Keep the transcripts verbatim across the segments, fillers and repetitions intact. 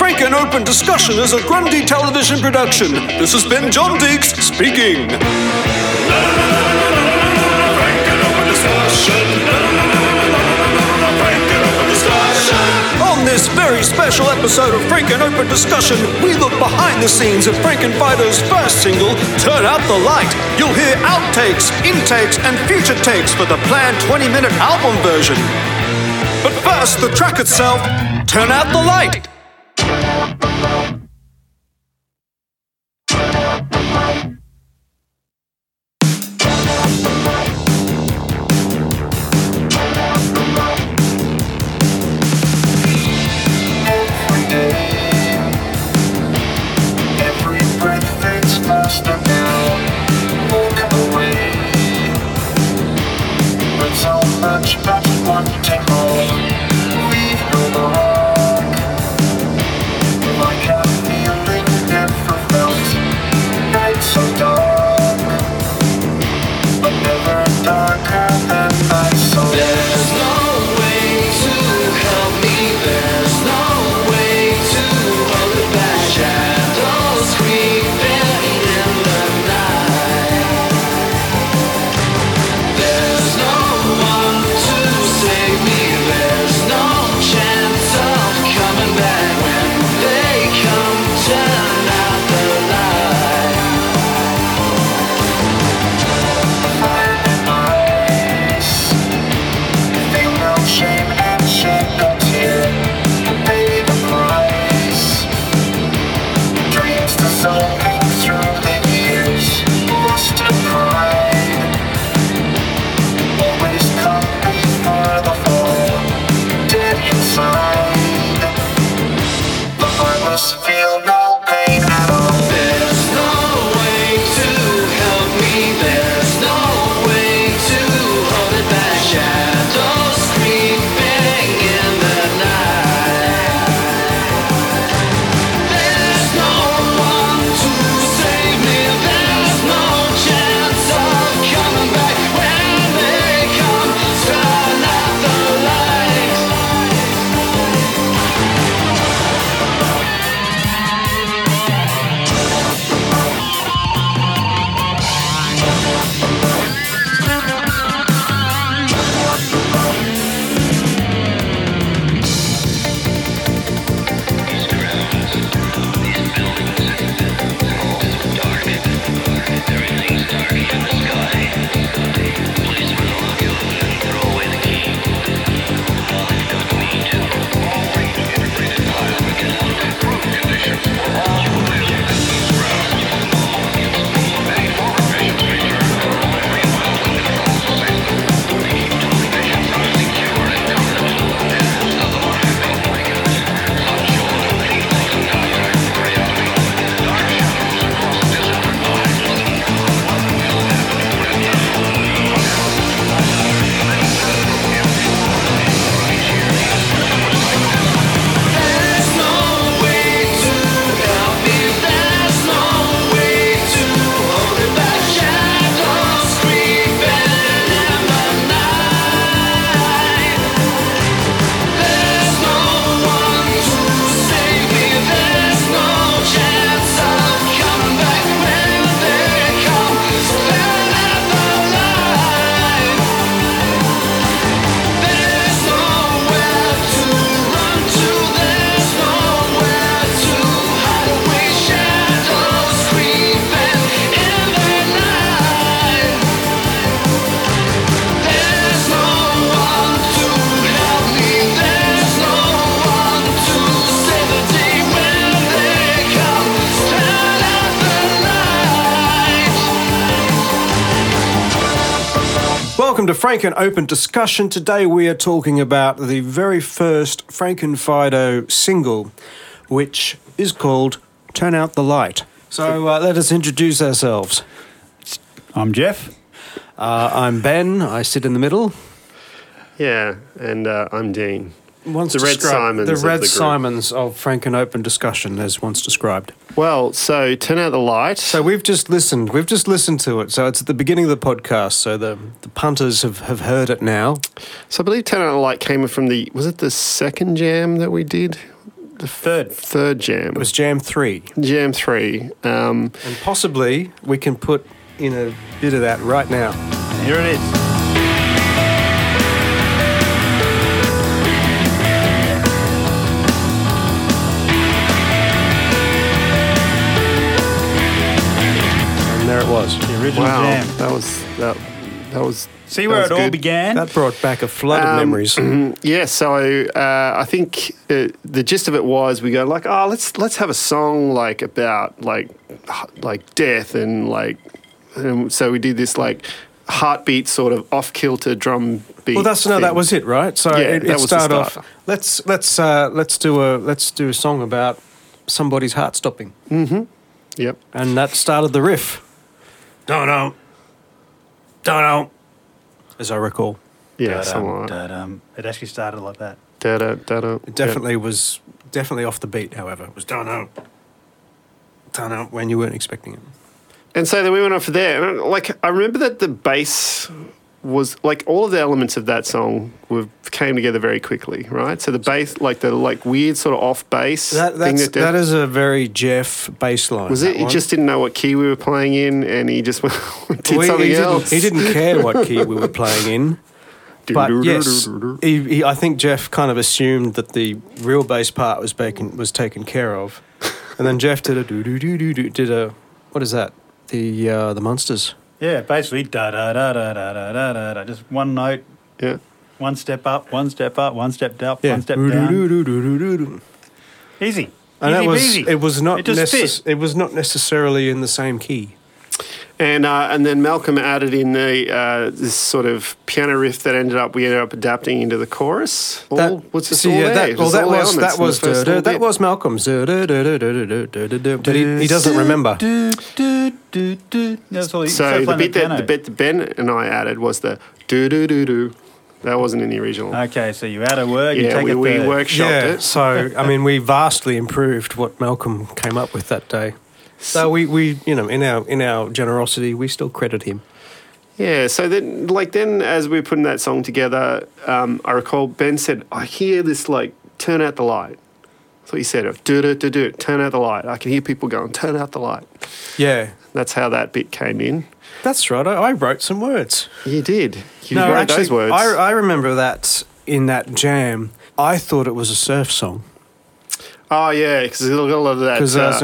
Frank and Open Discussion is a Grundy television production. This has been John Deeks speaking. Frank and Open Discussion. Frank and Open Discussion. On this very special episode of Frank and Open Discussion, we look behind the scenes of Frank and Fido's first single, Turn Out the Light. You'll hear outtakes, intakes, and future takes for the planned twenty-minute album version. But first, the track itself, Turn Out the Light. Welcome to Frank and Open Discussion. Today we are talking about the very first Frank and Fido single, which is called Turn Out the Light. So uh, let us introduce ourselves. I'm Jeff. Uh, I'm Ben. I sit in the middle. Yeah, and uh, I'm Dean. Once the Red described, Simons. The of Red the Simons of Frank and Open Discussion, as once described. Well, so Turn Out the Light. So we've just listened. We've just listened to it. So it's at the beginning of the podcast. So the, the punters have, have heard it now. So I believe Turn Out the Light came from the, was it the second jam that we did? the Third. third jam. It was Jam three. Jam three. Um, And possibly we can put in a bit of that right now. And here it is. And there it was. The original wow, jam. that was that. That was. See that where was it all good. began? That brought back a flood of Um, memories. Yeah, so uh, I think uh, the gist of it was we go like, oh, let's let's have a song like about like h- like death and like, and so we did this like heartbeat sort of off kilter drum beat. Well, that's no, thing. that was it, right? So Yeah, it, that it was the started start. off. Let's let's uh, let's do a let's do a song about somebody's heart stopping, Yep. and that started the riff. Don't know, don't know, as I recall. Yeah, Da-dum, something like that. da-dum. It actually started like that. Da-da, da-da. It definitely was definitely off the beat. However, it was don't know, don't know when you weren't expecting it. And so then we went on from there. And like I remember that the bass was like all of the elements of that song were came together very quickly, right? So the bass, like the like weird sort of off bass That thing that's, that did, that is a very Jeff bass line. was that it. He one. just didn't know what key we were playing in, and he just went, did Well, he- something he else. Didn't, he didn't care what key we were playing in. But yes, he, he, I think Jeff kind of assumed that the real bass part was taken was taken care of, and then Jeff did a do do do do do did a what is that the uh, the Monsters. Yeah, basically da da da da da da da da da. Just one note, Yeah. one step up, one step up, one step up, Yeah, one step do, down. do, do, do, do, do, do. Easy. And Easy that was peasy. it was not It just necess- fit. it was not necessarily in the same key. And uh, and then Malcolm added in the uh, this sort of piano riff that ended up we ended up adapting into the chorus. All, That, what's this see, all yeah, there? that, It well, was that all was elements that in the was first da- little that bit. was Malcolm's, da- da- da- da- da- da- da- da- da- but he, he doesn't remember. Do, do, do, do. That's all he So started the playing bit that piano. the bit that Ben and I added was the do do do do. That wasn't in the original. Okay, so you add a word, you yeah, take we, a we third. workshopped Yeah, it. so I mean, we vastly improved what Malcolm came up with that day. So we, we, you know, in our in our generosity, we still credit him. Yeah, so then, like, then as we were putting that song together, um, I recall Ben said, I hear this, like, turn out the light. That's what he said, of do do do do, turn out the light. I can hear people going, turn out the light. Yeah, That's how that bit came in. that's right. I, I wrote some words. You did. You no, wrote actually, those words. I, I remember that in that jam. I thought it was a surf song oh, yeah, because there's a lot of that. because uh,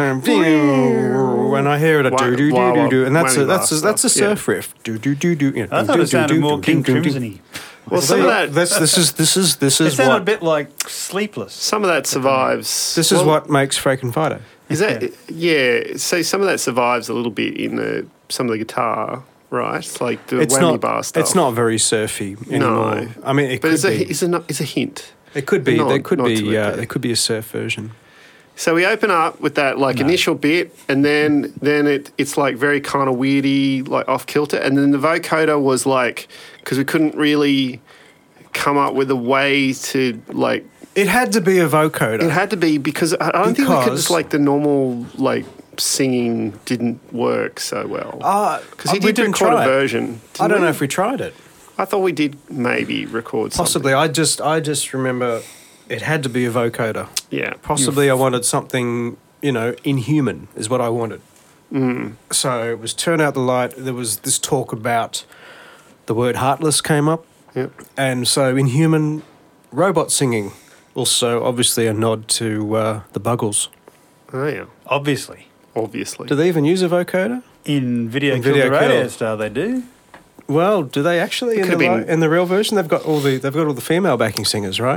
when I hear it, a Wah- do do do wah- do do, and that's a whammy that's a, bar that's a stuff, yeah. surf riff. Do do do do. You know, I thought do, it do, sounded do, more do, King do, do, do. Crimson-y. well, some of that, That's, this is this is this It is sounded a what bit like Sleepless. some of that survives. this is Well, what makes Franken Fighter. Is that, yeah, so some of that survives a little bit in the some of the guitar, right? It's like the It's whammy not. bar stuff. It's not very surfy anymore. No. I mean, it But could it's a, be. it's, a, it's a hint. It could be. Nod- there could nod be. to it Uh, there. there could be a surf version. So we open up with that like initial bit, and then then it it's like very kind of weirdy, like off kilter, and then the vocoder was like because we couldn't really come up with a way to like It had to be a vocoder. it had to be because I I don't think we could Because- just like the normal like singing didn't work so well Uh, because he we did didn't record try a it. version. I didn't don't know we? if we tried it. I thought we did maybe record something. Possibly. I just. I just remember it had to be a vocoder. Yeah. Possibly, I wanted something. You know, inhuman is what I wanted. Mm. So it was turn out the light. There was this talk about the word heartless came up, Yeah. and so inhuman robot singing. Also, obviously, a nod to uh, the Buggles. Oh yeah. Obviously. Obviously. Do they even use a vocoder? In Video In Kill Video the Radio Kill. Star, they do. Well, do they actually in could the, have li- been- in the real version? They've got all the they've got all the female backing singers, right?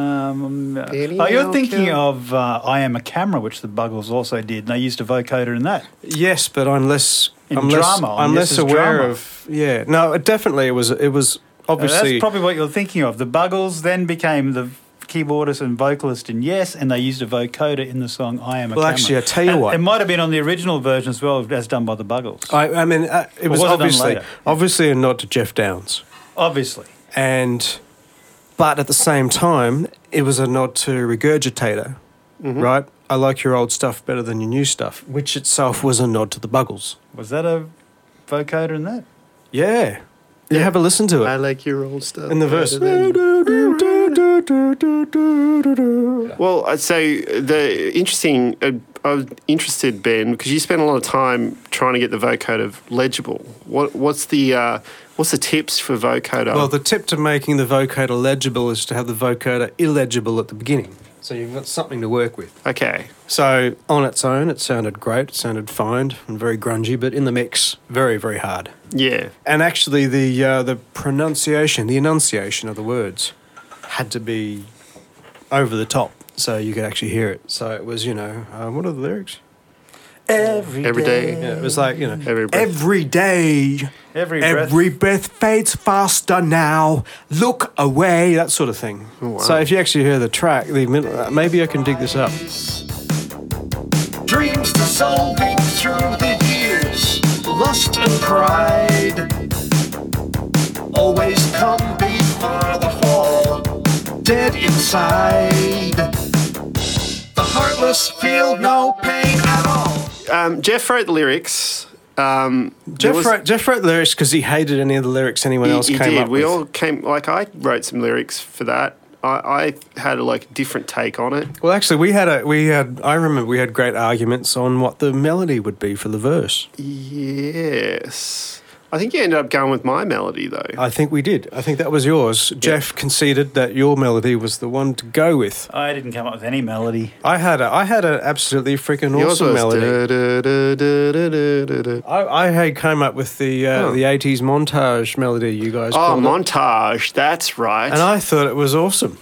Um, uh, Video oh, you're thinking Kill. of uh, I Am a Camera, which the Buggles also did. And they used a vocoder in that. Yes, but I'm less In I'm drama, less, on I'm less Yes's aware drama. of. Yeah, no, it definitely it was it was Uh, obviously that's probably what you're thinking of. The Buggles then became the keyboardist and vocalist in Yes, and they used a vocoder in the song I Am a Well, Camera. actually, I tell you And what. It might have been on the original version as well, as done by the Buggles. I, I mean uh, it was, was it done obviously later? obviously a nod to Jeff Downes, Obviously. and but at the same time it was a nod to Regurgitator, Mm-hmm. right? I like your old stuff better than your new stuff, which itself was a nod to the Buggles. Was that a vocoder in that? Yeah, you Yeah. have a listen to I it like your old stuff. in the verse. better than- Well, I'd say the interesting. Uh, I was interested, Ben, because you spent a lot of time trying to get the vocoder legible. What what's the uh, what's the tips for vocoder? Well, the tip to making the vocoder legible is to have the vocoder illegible at the beginning. So you've got something to work with. okay. So on its own, it sounded great. It sounded fine and very grungy, but in the mix, very, very hard. Yeah. And actually, the uh, the pronunciation, the enunciation of the words had to be over the top so you could actually hear it. So it was, you know, uh, what are the lyrics? Every, Every day. Yeah, it was like, you know, Every breath. every day, Every breath. every breath fades faster now. Look away, that sort of thing. Oh, wow. So if you actually hear the track, the middle, uh, maybe I can dig this up. Dreams dissolving through the years, lust and pride always come before the fall, dead inside. The heartless feel no pain at all. Um, Jeff wrote the lyrics. Um, there Jeff was- wrote, Jeff wrote the lyrics because he hated any of the lyrics anyone he, else he came did. up We with. all came. Like I wrote some lyrics for that. I, I had a like different take on it. Well, actually, we had a we had. I remember we had great arguments on what the melody would be for the verse. Yes. I think you ended up going with my melody though. I think we did. I think that was yours. Jeff conceded that your melody was the one to go with. I didn't come up with any melody. I had a I had an absolutely freaking Yours awesome was melody. da, da, da, da, da, da, da. I, I had came up with the uh, Oh. the eighties montage melody. You guys Oh, called it. montage. That's right. And I thought it was awesome.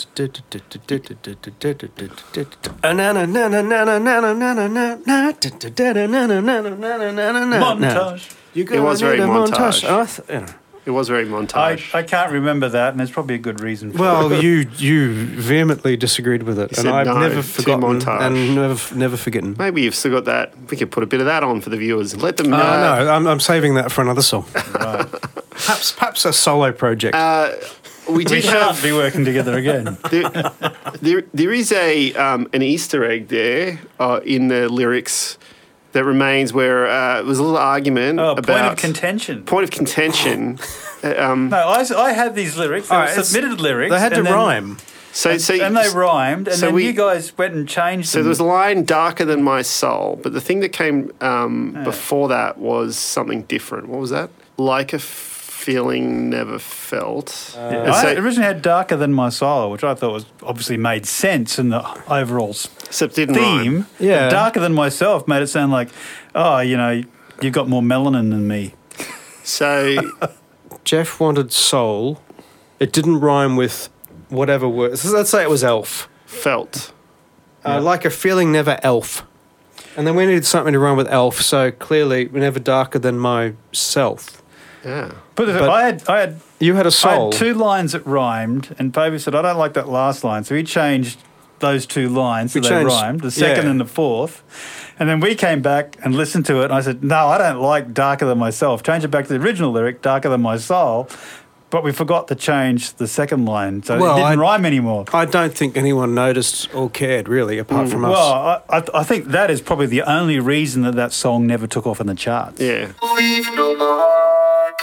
Montage. You It was very montage. And I th- you know. it was very I, montage. I can't remember that, and there's probably a good reason for it. Well, you you vehemently disagreed with it, You and said I've no never to forgotten montage. and never never forgotten. Maybe you've still got that. We could put a bit of that on for the viewers. Let them know. Uh, no, I'm, I'm saving that for another song. Right. Perhaps perhaps a solo project. Uh, we We did shan't have. be working together again. there, there, there is a um, an Easter egg there uh, in the lyrics that remains where uh, it was a little argument Oh, about point of contention. point of contention. Uh, um, No, I, s- I had these lyrics. They All were right, it's- submitted lyrics. they had to and then- rhyme. so, And, so, and they rhymed, and so then we- you guys went and changed so them. there was a line darker than my soul, but the thing that came um, before that was something different. What was that? Like a feeling never felt. Yeah, And I so- originally had darker than my soul, which I thought was obviously made sense in the overall s- except it didn't rhyme. theme. Yeah. But darker than myself made it sound like, oh, you know, you've got more melanin than me. So Jeff wanted soul. It didn't rhyme with whatever word. So let's say it was elf. felt. Uh, like a feeling never elf. And then we needed something to rhyme with elf, so clearly never darker than myself. Yeah. But, But- I had, I had, You had a I soul. had two lines that rhymed, and Baby said, I don't like that last line. So he changed those two lines We so they changed- rhymed, the second yeah. and the fourth. And then we came back and listened to it, and I said, no, I don't like darker than myself. Change it back to the original lyric, darker than my soul. But we forgot to change the second line, so Well, it didn't I- rhyme anymore. I don't think anyone noticed or cared, really, apart from us. Well, I, I, I think that is probably the only reason that that song never took off in the charts. Yeah. Leave no mark,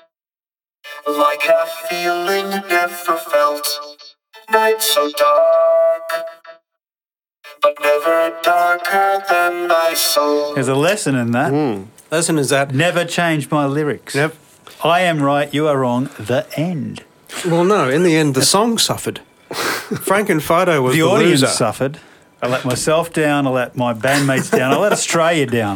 like a feeling never felt. Night so dark, but never darker than my soul. There's a lesson in that. Hmm. Lesson is that. Never change my lyrics. Never. I am right, you are wrong. The end. Well, no, in the end, the song suffered. Frank and Fido was The, the, audience loser. suffered. I let myself down. I let my bandmates down. I let Australia down.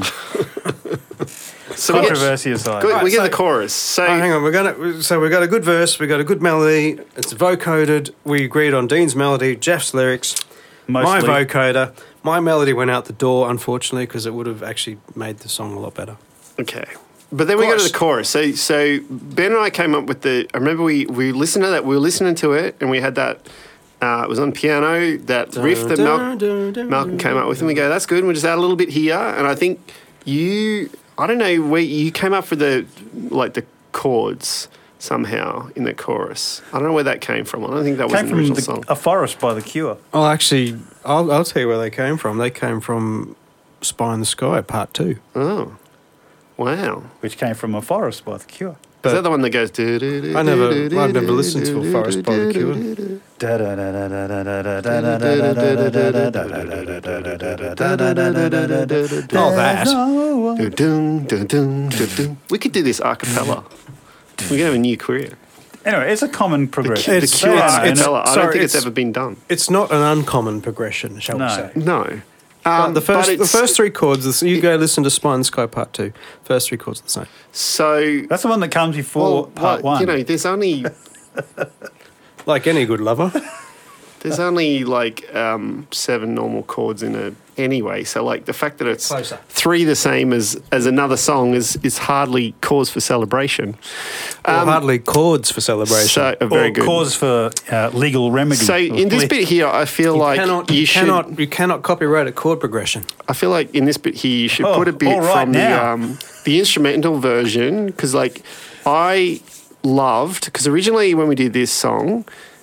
So we get, Controversy aside. we, we get so- the chorus. So Oh, hang on, we're gonna. So we got a good verse, we got a good melody. It's vocoded. We agreed on Dean's melody, Jeff's lyrics, Mostly. my vocoder. My melody went out the door, unfortunately, because it would have actually made the song a lot better. okay. But then we go to Chorus. the chorus. So so Ben and I came up with the. I remember we we listened to that. We were listening to it, and we had that. Uh, it was on piano. That riff that Mal- Malcolm came up with, and we go, "That's good." And we just add a little bit here, and I think you. I don't know where you came up with the like the chords somehow in the chorus. I don't know where that came from. I don't think that was Came an from original the, song. A Forest by The Cure. Oh, actually, I'll, I'll tell you where they came from. They came from Spy in the Sky, Part Two. Oh, wow. Which came from A Forest by The Cure. Is that the one that goes? do, do, do, I never, do, do, I've never do, listened to do, a Forest by the do, Cure. do, do. Oh, that. Dun, dun, dun, dun, dun, dun. We could do this a cappella. We could have a new career. Anyway, it's a common progression. The It's- Cure it's- a it's- cappella. I sorry, don't think it's, it's- ever been done. It's not an uncommon progression, shall No. we say? No. Um, Um, the first, but the it's- first three chords. You go listen to Spine Sky Part Two. First three chords are the same. So, That's the one that comes before well, part well, one. you know, there's only Like any good lover. there's only like um, seven normal chords in it anyway. So, like the fact that it's Closer. three the same as as another song is is hardly cause for celebration. Or Um, hardly chords for celebration. So, uh, very or good. cause for uh, legal remedy. So in this bit here, I feel you like cannot, you, you, should. cannot, you cannot copyright a chord progression. I feel like in this bit here, you should Oh, put a bit all right from the now. um, the instrumental version because, like, I loved because originally when we did this song,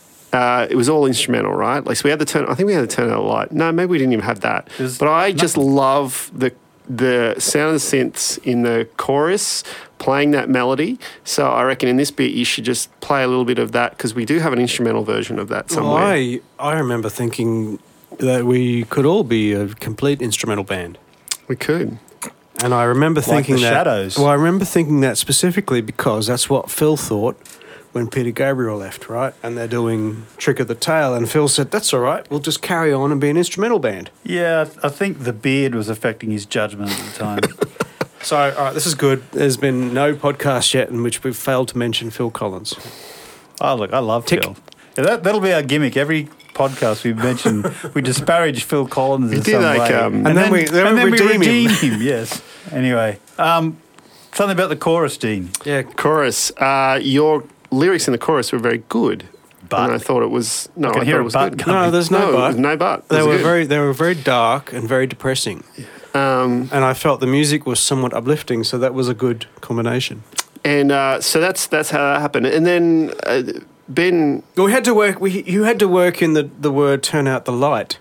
uh, it was all instrumental, right? Like, so we had the turn. I think we had the turn out light. No, maybe we didn't even have that. There's But I just nothing. love the the sound of the synths in the chorus playing that melody. So I reckon in this bit you should just play a little bit of that because we do have an instrumental version of that Well, somewhere. I, I remember thinking that we could all be a complete instrumental band. We could. And I remember thinking the that. Shadows. Well, I remember thinking that specifically because that's what Phil thought when Peter Gabriel left, right? And they're doing Trick of the Tail, and Phil said, "That's all right. We'll just carry on and be an instrumental band." Yeah, I think the beard was affecting his judgment at the time. So, all right, this is good. There's been no podcast yet in which we've failed to mention Phil Collins. Oh, look, I love Tick. Phil. Yeah, that, that'll be our gimmick. Every podcast we mention, we disparage Phil Collins in do some like, way. um, And then we- then and we then we redeem him. redeem him. Yes. Anyway, um, something about the chorus, Dean. Yeah, Chorus. Uh, your lyrics in the chorus were very good. But- and I thought it was no. I can I hear thought a it was but good. coming. no, there's no, No, but. no but. It They was were good. very, they were very dark and very depressing, Um, and I felt the music was somewhat uplifting, so that was a good combination. and uh, so that's that's how that happened. And then uh, Ben, We had to work. We you had to work in the the word "turn out the light."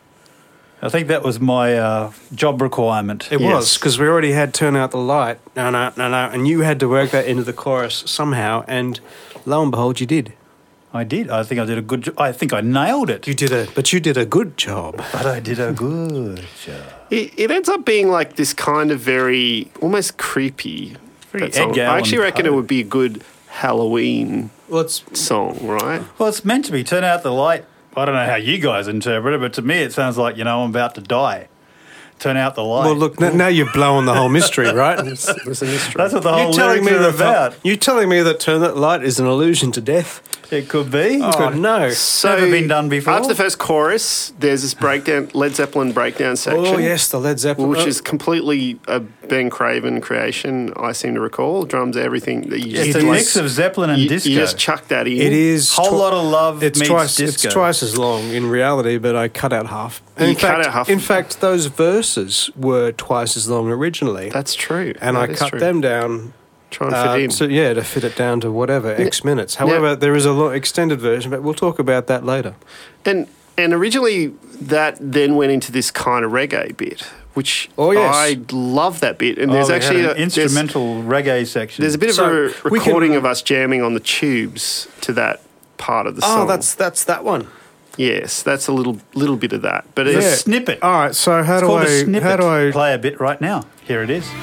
I think that was my uh, job requirement. It Yes. was because we already had "turn out the light." No, no, no, no, and you had to work that into the chorus somehow, and lo and behold, you did. I did. I think I did a good job. I think I nailed it. You did a, but you did a good job. But I did a good job. it, it ends up being like this kind of very almost creepy. Very that song. Edgar I actually Allan reckon Poe. it would be a good Halloween Well, it's song, right? Well, it's meant to be. Turn out the light. I don't know how you guys interpret it, but to me it sounds like, you know, I'm about to die. Turn out the light. well. Look, n- now you're blowing the whole mystery, right? It's, it's a mystery. That's what the whole You telling lyrics me are that about. you telling me that "turn that light" is an allusion to death? It could be. Oh Could- no! So Never been done before. After the first chorus, there's this breakdown, Led Zeppelin breakdown section. Oh yes, the Led Zeppelin, Which oh, is completely a Ben Craven creation, I seem to recall. Drums, everything that you It's just a like- mix of Zeppelin and you, disco. you just chuck that in. It is Whole twi- lot of love It's meets twice. disco. It's twice as long in reality, but I cut out half. You in cut fact, out half. In fact, those verses were twice as long originally, That's true. and That I is cut true. them down. Try and Uh, fit in. so yeah, to fit it down to whatever X minutes. However, there is a lo- extended version, but we'll talk about that later. And and originally that then went into this kind of reggae bit, which Oh, yes. I love that bit. And Oh, there's we actually had a, an there's, instrumental reggae section. there's a bit of So, a we recording can- of us jamming on the tubes to that part of the song. Oh, that's that's that one. yes, that's a little little bit of that. But It's it's a snippet. All right. So how It's do called I? a snippet. How do I? Play a bit right now. Here it is.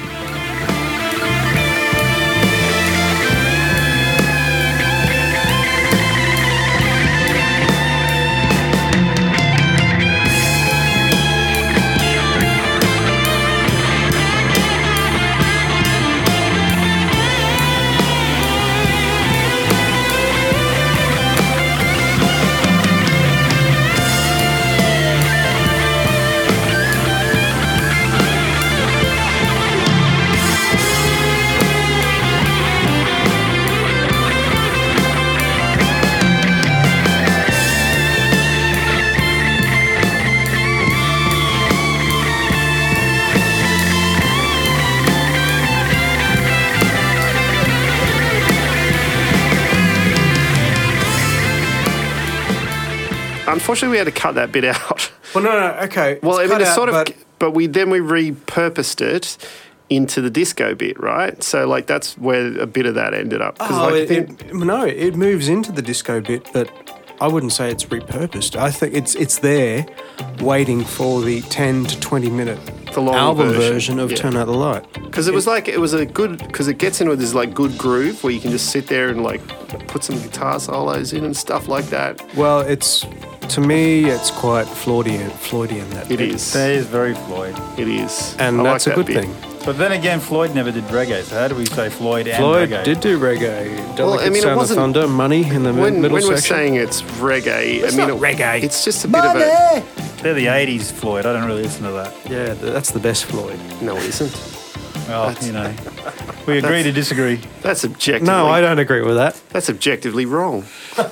unfortunately we had to cut that bit out. Well, no, no. Okay. Well, I it's mean, cut it's out, sort of, but- but we then we repurposed it into the disco bit, right? So like that's where a bit of that ended up. 'Cause, Oh, like, I it, think- it, no, it moves into the disco bit, but I wouldn't say it's repurposed. I think it's it's there, waiting for the ten to twenty minute The long album version, version, of yeah. Turn Out the Light. Because it was like it was a good because it gets into this like good groove where you can just sit there and like put some guitar solos in and stuff like that. Well, it's to me, it's quite Floydian. Floydian that It bit. is. That is very Floyd. It is, and I that's like a that good bit. thing. But then again, Floyd never did reggae. So how do we say Floyd and Floyd reggae? did do reggae. Delicate Well, I mean, it Sound of wasn't- Thunder, Money in the When, middle when we're section. saying it's reggae, It's I mean not it- reggae. It's just a bit of a They're the eighties Floyd. I don't really listen to that. Yeah, th- that's the best Floyd. no, it isn't. Well, That's- you know, we agree to disagree. That's objectively No, I don't agree with that. That's objectively wrong.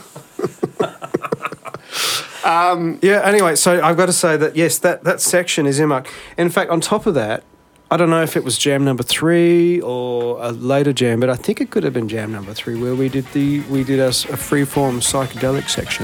Yeah, anyway, so I've got to say that, yes, that, that section is earmarked. In fact, on top of that, I don't know if it was jam number three or a later jam, but I think it could have been jam number three where we did the we did a, s- a freeform psychedelic section.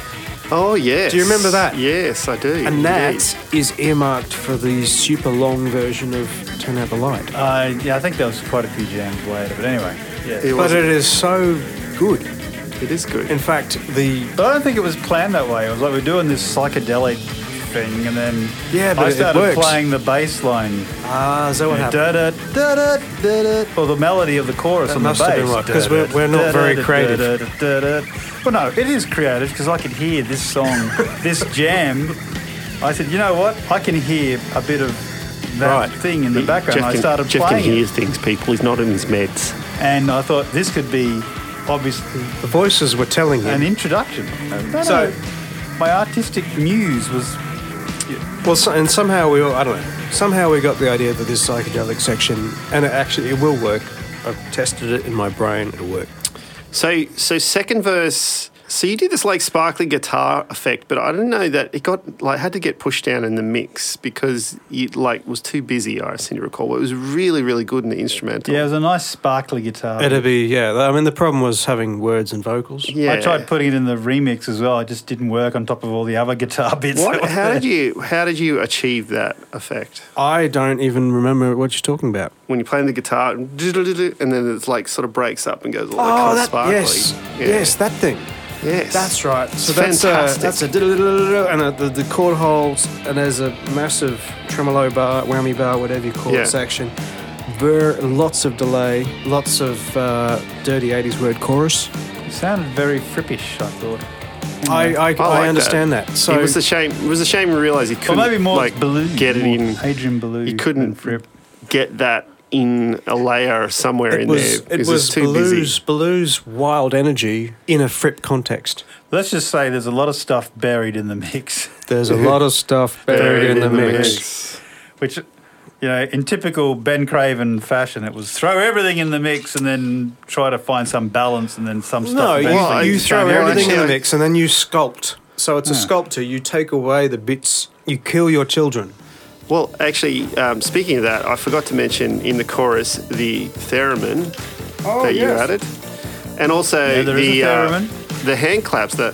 Oh yes. Do you remember that? Yes, I do. And that indeed. is earmarked for the super long version of Turn Out the Light. Uh, yeah, I think there was quite a few jams later. But anyway, yeah. It But wasn't- it is so good. it is good. In fact, the But I don't think it was planned that way. It was like we're doing this psychedelic thing, and then Yeah, but I it started works. playing the bass line. ah, is that what happened? Da da da da da da. Or the melody of the chorus That on must the have bass. been right, 'cause Da, we're- da, we're not da, very da, creative. da, da, da, da. Well, no, it is creative because I could hear this song, this jam. I said, you know what? I can hear a bit of that Right. thing in the background. Jeff I can, started Jeff can playing hear it, things, people. He's not in his meds. and I thought this could be obviously The voices were telling you. an introduction. So- So my artistic muse was Well, so, and somehow we all, I don't know, somehow we got the idea that this psychedelic section, and it actually, it will work. I've tested it in my brain, it'll work. So, so second verse. So you did this like sparkly guitar effect, but I didn't know that it got like had to get pushed down in the mix because it like was too busy. I seem to recall. But it was really, really good in the instrumental. yeah, it was a nice sparkly guitar. It'll be, yeah, I mean, the problem was having words and vocals. Yeah. I tried putting it in the remix as well. It just didn't work on top of all the other guitar bits. that What, were how there. did you how did you achieve that effect? I don't even remember what you're talking about. When you're playing the guitar, and then it's like sort of breaks up and goes all Oh, kind of that, sparkly. yes, Yeah. yes, that thing. yes, That's right. So It's that's a, fantastic. that's a diddle-diddle-diddle, and a, the, the chord holds, and there's a massive tremolo bar, whammy bar, whatever you call Yeah. it, section. Ver, lots of delay, lots of uh, dirty eighties word chorus. It sounded very frippish, I thought. I, I, I, like understand that. So it was a shame. It was a shame to realise he Or couldn't maybe more like Ballou. get it more in. Adrian Ballou. You couldn't than Fripp. get that in a layer somewhere it in was, there. it because was it's too busy. Ballou's, Ballou's wild energy in a Fripp context. Let's just say there's a lot of stuff buried in the mix, There's a lot of stuff buried in the mix. which, you know, in typical Ben Craven fashion, it was throw everything in the mix and then try to find some balance and then some No, stuff. you, eventually you just throw don't well, everything in actually, the I- mix and then you sculpt. So it's a Yeah. sculptor. You take away the bits. You kill your children. Well, actually, um, speaking of that, I forgot to mention in the chorus the theremin Oh, that you yes. added, and also Yeah, there is the a uh, theremin. the hand claps. That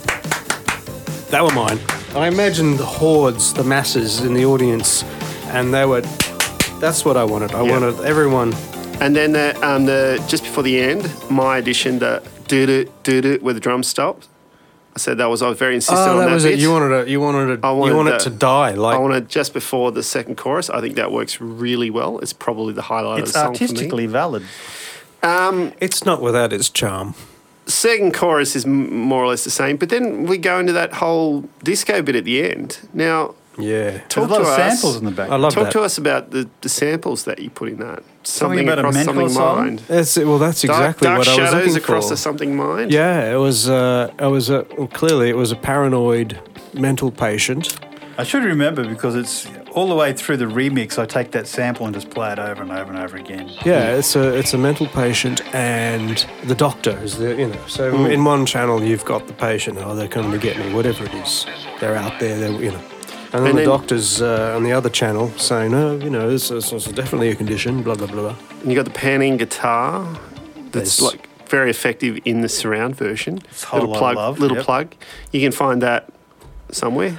That were mine. I imagined the hordes, the masses in the audience, and they were. That's what I wanted. I Yeah. wanted everyone. and then the, um, the just before the end, my addition, the do do do do where the drums stopped. I said that was I was very insistent Oh, on that that was bit. it. You wanted it. You wanted it. I wanted you want that- it to die. Like I wanted just before the second chorus. I think that works really well. It's probably the highlight It's of the song artistically valid. for me. Um, it's not without its charm. second chorus is m- more or less the same, but then we go into that whole disco bit at the end. Now, Yeah. talk There's a lot to of us. samples in the back. I love talk that. to us about the, the samples that you put in that. Something, about a across mental something asylum? mind. That's it. Well, that's Dark, exactly dark what I was shadows looking across for. a something mind. Yeah, it was. Uh, it was a well, clearly it was a paranoid mental patient. I should remember because it's all the way through the remix. I take that sample and just play it over and over and over again. Yeah, it's a it's a mental patient and the doctor is the you know. So in one channel you've got the patient. Oh, they're coming to get me. Whatever it is, they're out there. They're you know. And then And the then- doctor's uh, on the other channel saying, "No, you know, this, this is definitely a condition." Blah blah blah. blah. And you got the panning guitar. That's There's- like very effective in the surround version. It's a whole little lot of plug, love, little yep. plug. You can find that somewhere.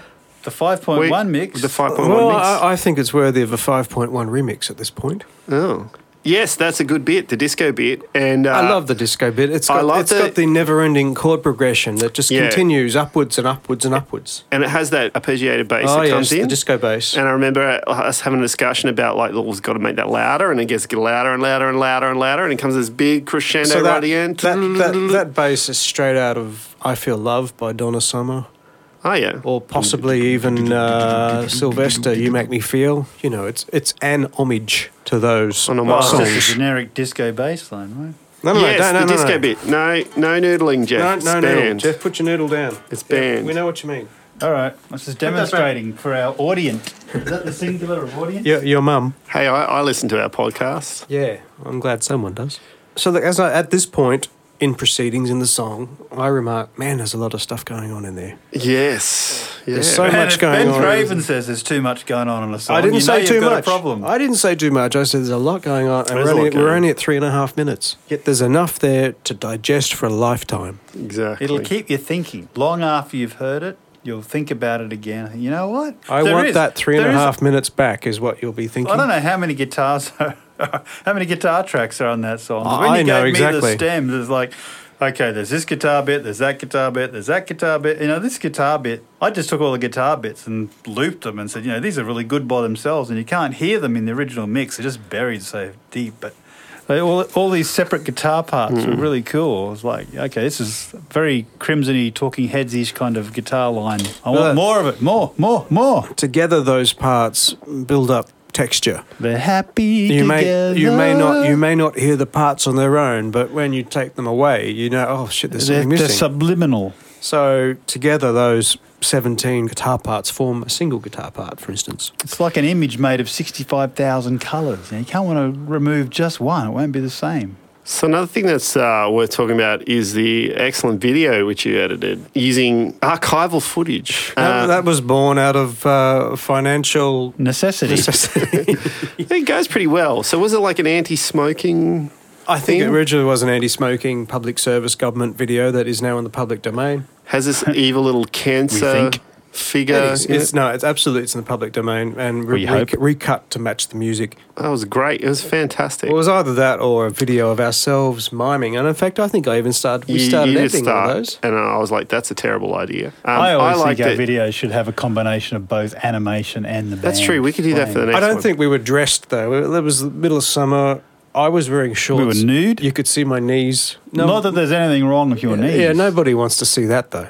The five point one mix. The five point Well, one mix. I, I think it's worthy of a five point one remix at this point. Oh. Yes, that's a good bit, the disco bit. And uh, I love the disco bit. It's I got, love it's the- got the never-ending chord progression that just Yeah. continues upwards and upwards and upwards. and it has that arpeggiated bass Oh that yes, comes the in. disco bass. And I remember us having a discussion about like, well, we've got to make that louder, and it gets louder and louder and louder and louder, and it comes this big crescendo So right that, at the end. that, that, that bass is straight out of I Feel Love by Donna Summer, oh yeah, or possibly even uh, Sylvester, You Make Me Feel. You know, it's it's an homage to those On a Well, Awesome. it's just a songs. generic disco bass line, right? No, no, yes, no, no, the no, disco no. bit. No, no noodling, Jeff. No, it's no, no. banned. Jeff, put your noodle down. It's Yeah, banned. we know what you mean. All right. This is demonstrating for our audience. Is that the singular of audience? Your, your mum. Hey, I, I listen to our podcast. Yeah, I'm glad someone does. So look, as I, at this point in proceedings in the song, I remark, man, there's a lot of stuff going on in there. Yes, yeah. There's so And much if going Ben on. Craven says there's too much going on in a song, I didn't you know say you've too got much. a problem. I didn't say too much. I said there's a lot going on, and There's we're a lot only, going we're on. only at three and a half minutes. Yet there's enough there to digest for a lifetime. exactly. It'll keep you thinking. Long after you've heard it, you'll think about it again. You know what? I There want is- that three and a there is- half minutes back, is what you'll be thinking. I don't know how many guitars are, how many guitar tracks are on that song. But when I you know gave me exactly. the stems, it's like, okay, there's this guitar bit, there's that guitar bit, there's that guitar bit. You know, this guitar bit, I just took all the guitar bits and looped them and said, you know, these are really good by themselves, and you can't hear them in the original mix. They're just buried so deep. But they, all, all these separate guitar parts Hmm. were really cool. It was like, okay, this is very Crimson-y, Talking Heads-ish kind of guitar line. I want Well, more of it, more, more, more. Together, those parts build up texture. They're happy You may together. you may not you may not hear the parts on their own, but when you take them away, you know, oh shit, there's They're, something they're missing. subliminal. So together, those seventeen guitar parts form a single guitar part, for instance. It's like an image made of sixty-five thousand colours. You can't want to remove just one. It won't be the same. So another thing that's uh, worth talking about is the excellent video which you edited using archival footage. That, Uh, that was born out of uh, financial Necessity. necessity. it goes pretty well. So was it like an anti-smoking? I think it thing? originally was an anti-smoking public service government video that is now in the public domain. Has this evil little cancer think. figure? It is. in It's, it? no, it's absolutely it's in the public domain and re- We hope. re- recut to match the music. That was great. It was fantastic. It was either that or a video of ourselves miming, and in fact, I think I even started. We You- started you editing did start, one of those. and I was like, "That's a terrible idea." Um, I always liked think our it. videos should have a combination of both animation and the That's band true. We could do that for the playing. next I don't one. think we were dressed though. It was the middle of summer. I was wearing shorts. were nude? You could see my knees. Not that there's anything wrong with your knees. Yeah, nobody wants to see that though.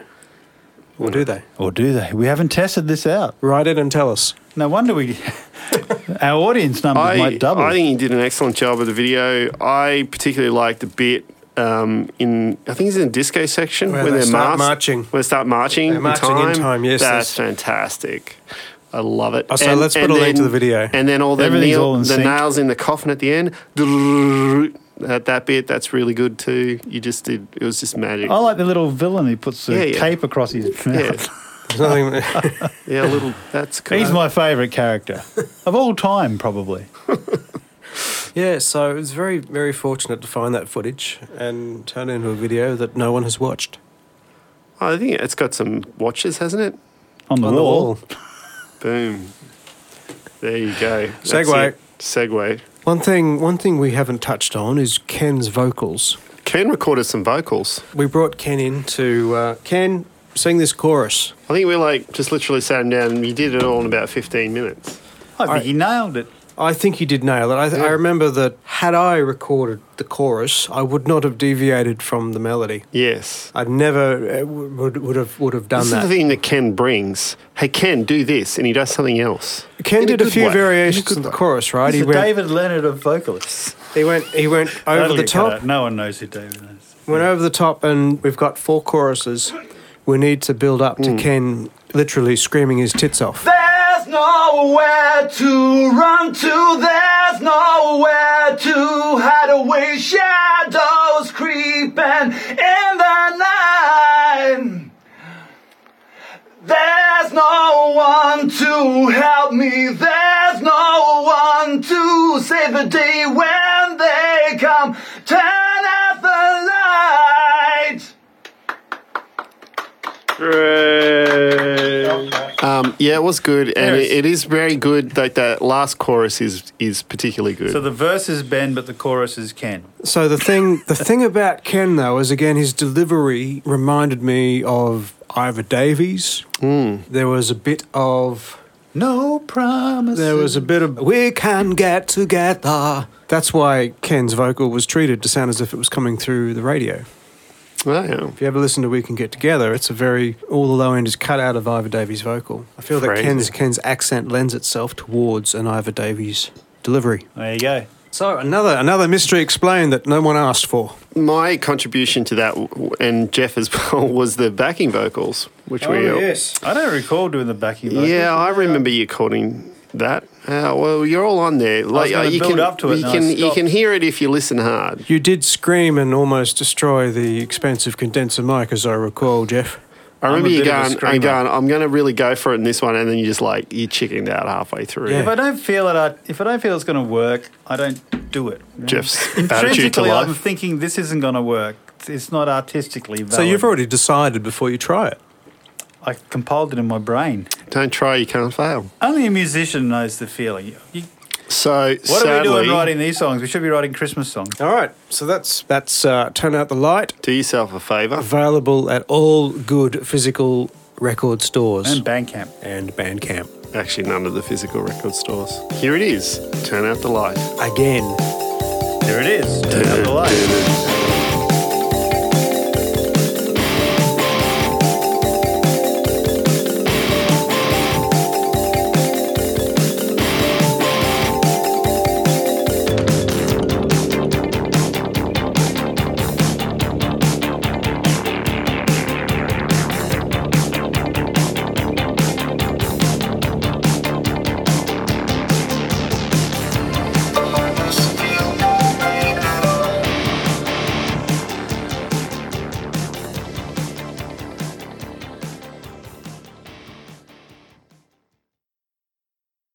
Or do they? Or do they? We haven't tested this out. Write it and tell us. No wonder we. Our audience numbers I, might double. I think you did an excellent job of the video. I particularly liked the bit um, in, I think it's in the disco section Where when they they're start masked- marching. When they start marching, They're marching in time, yes, That's yes. fantastic. I love it. Oh, so let's put a link to the video. And then all the, Everything's nail, all in the sync. nails in the coffin at the end. That, that bit, that's really good too. You just did, it was just magic. I like the little villain who puts the Yeah, yeah. cape across his Yeah, mouth. There's nothing. yeah, a little, that's cool. He's my favourite character of all time, probably. Yeah, so it was very, very fortunate to find that footage and turn it into a video that no one has watched. I think it's got some watches, hasn't it? On the On the wall. wall. Boom. There you go. That's Segue. it. Segue. One thing, one thing we haven't touched on is Ken's vocals. Ken recorded some vocals. We brought Ken in to uh, Ken sing this chorus. I think we like just literally sat him down and he did it all in about fifteen minutes. I think I- he nailed it. I think he did nail it. I, th- I remember that had I recorded the chorus, I would not have deviated from the melody. Yes. I'd never uh, w- would would have would have done This that. is the thing that Ken brings. Hey, Ken, do this. And he does something else. Ken In a did a good few way. In a variations good of the way. chorus, right? He's He the went, David Leonard of vocalists. he went, he went over That'll the get cut top. out. No one knows who David is. Went over the top, and we've got four choruses. We need to build up to Ken literally screaming his tits off. There's nowhere to run to, there's nowhere to hide away. Shadows creeping in the night. There's no one to help me, there's no one to save the day when they come. Turn out the light. Great. Um, yeah, it was good, and Yes. it, it is very good. Like that last chorus is is particularly good. So the verse is Ben, but the chorus is Ken. So the thing, the thing about Ken though is again his delivery reminded me of Ivor Davies. There was a bit of, No promise. there was a bit of, we can get together. That's why Ken's vocal was treated to sound as if it was coming through the radio. Oh, yeah. If you ever listen to We Can Get Together, it's a very, all the low end is cut out of Ivor Davies' vocal. I feel that Crazy. Ken's Ken's accent lends itself towards an Ivor Davies delivery. There you go. So another another mystery explained that no one asked for. My contribution to that, w- and Jeff as well, was the backing vocals, which we. I don't recall doing the backing vocals. Yeah, I remember you calling that. Uh, well, you're all on there. Like gonna uh, you build can, up to it You and I can you stopped. can hear it if you listen hard. You did scream and almost destroy the expensive condenser mic, as I recall, Jeff. I I'm remember a you bit of a going, screamer. I'm going, I'm going to really go for it in this one, and then you just like you chickened out halfway through. Yeah. If I don't feel it, I, if I don't feel it's going to work, I don't do it. Jeff's attitude to Intrinsically, I'm life. thinking this isn't going to work. It's not artistically valid. So you've already decided before you try it. I compiled it in my brain. Don't try, you can't fail. Only a musician knows the feeling. You, So what sadly, are we doing writing these songs? We should be writing Christmas songs. All right, so that's that's uh, Turn Out the Light, do yourself a favour. available at all good physical record stores And Bandcamp. and Bandcamp. Actually, none of the physical record stores. Here it is. Turn out the light. Again. There it is. Turn out the light.